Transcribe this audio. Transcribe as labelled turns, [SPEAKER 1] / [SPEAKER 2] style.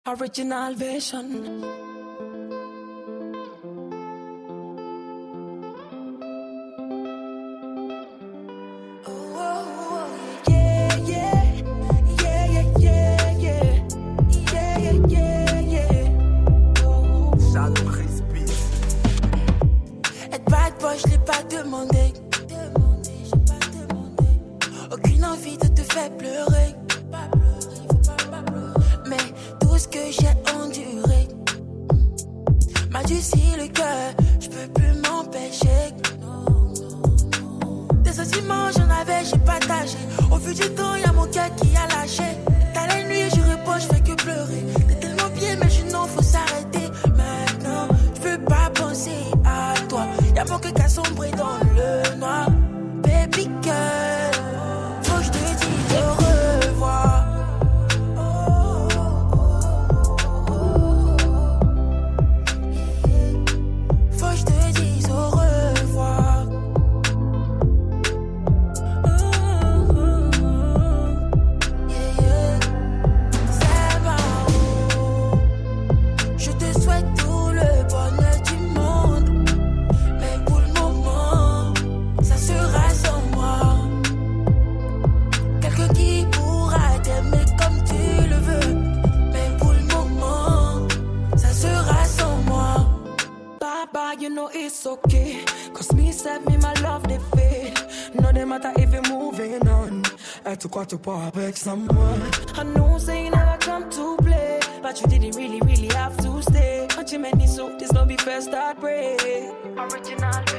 [SPEAKER 1] Original version.
[SPEAKER 2] Être bad boy, je l'ai pas demandé. Aucune envie de te faire pleurer. Mais tout ce que j'ai enduré m'a dulci le cœur, je peux plus m'empêcher. Des sentiments j'en avais, j'ai partagé. Au fil du temps, y'a mon cœur qui a lâché. T'as la nuit, je repose, je fais que pleurer. T'es tellement bien, mais je n'en faut s'arrêter. Maintenant, je peux pas penser à toi. Y'a mon cœur qui a sombré dans le noir. Baby girl, faut que je te dise au revoir. Faut que je te dise au revoir. Ça va, je te souhaite tout le bonheur du monde. Mais pour le moment, ça sera sans moi. Quelqu'un qui pourra t'aimer comme tu le veux. Mais pour le moment, ça sera sans moi.
[SPEAKER 1] Baba, you know it's okay. Cause me said me my love they fade. No they matter if you're moving on. I took what to part avec someone. I know say you never come to play, but you didn't really have to stay. But you made me so this no be first heartbreak. Original